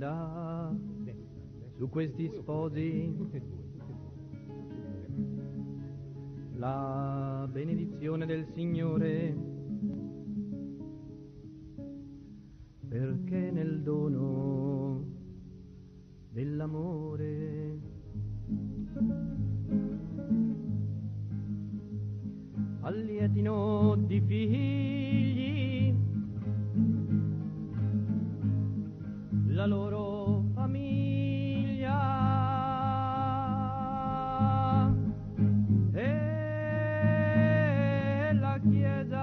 discenda su questi sposi la benedizione del Signore, perché nel dono dell'amore allietino di figli la loro famiglia e la Chiesa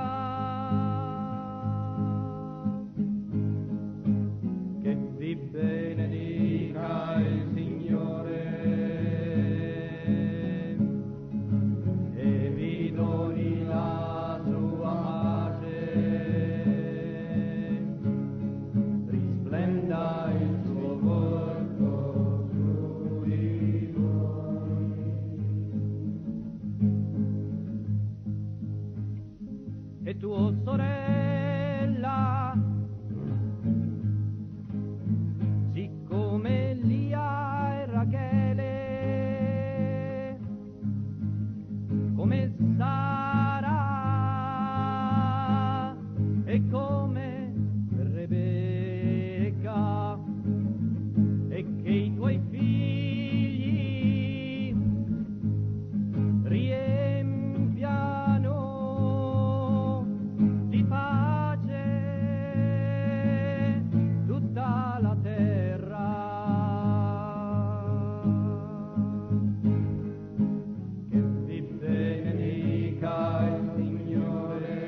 che vi benedica il Signore e vi doni la sua pace, risplenda il suo volto su di voi. E tua sorella, siccome Lia e Rachele, come Sara e come Rebecca, e che i tuoi figli riempiano di pace tutta la terra, che vi benedica il Signore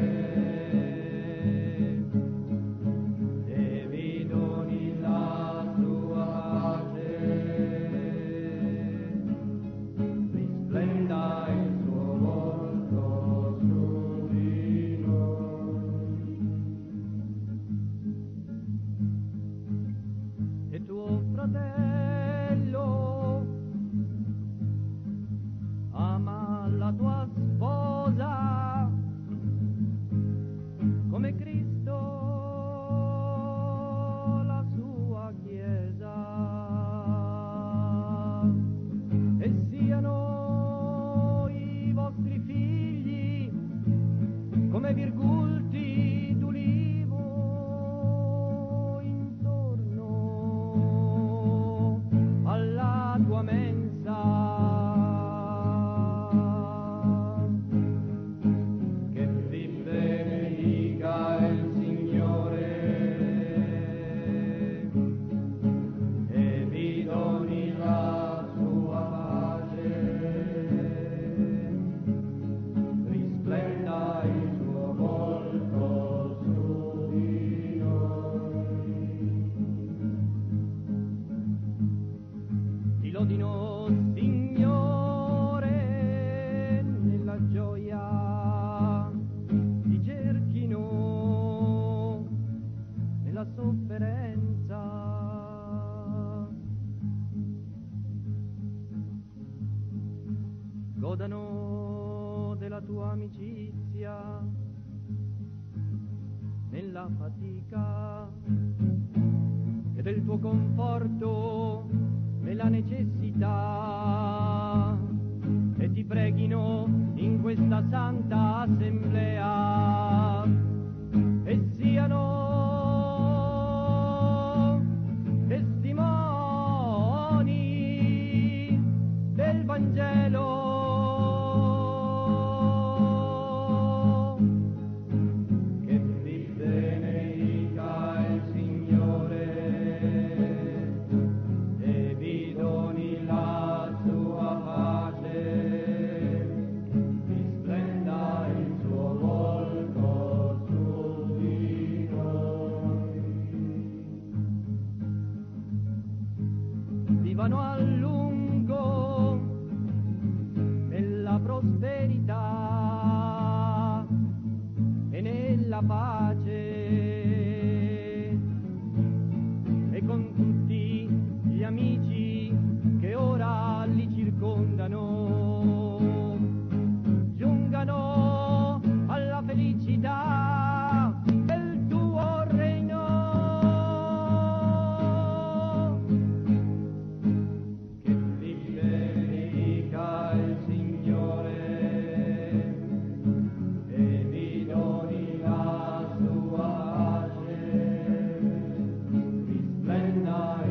e vi doni la sua pace, risplenda il suo volto su di noi. E tuo fratello ama la tua sposa come Cristo la sua Chiesa, e siano i vostri figli come virgulti d'ulivo intorno alla tua mensa, che vi benedica il Signore e vi doni la sua pace, risplenda il suo volto su di noi. Ti lodino, Signore, nella gioia, ti cerchino nella sofferenza, godano della tua amicizia nella fatica e del tuo conforto nella necessità, e ti preghino in questa santa assemblea, e siano testimoni del Vangelo, che vi benedica il Signore e vi doni la sua pace, risplenda il suo volto su di noi. Vivano a lungo nella prosperità e nella pace, e con tutti gli amici che ora li circondano giungano alla felicità del tuo regno. vicenda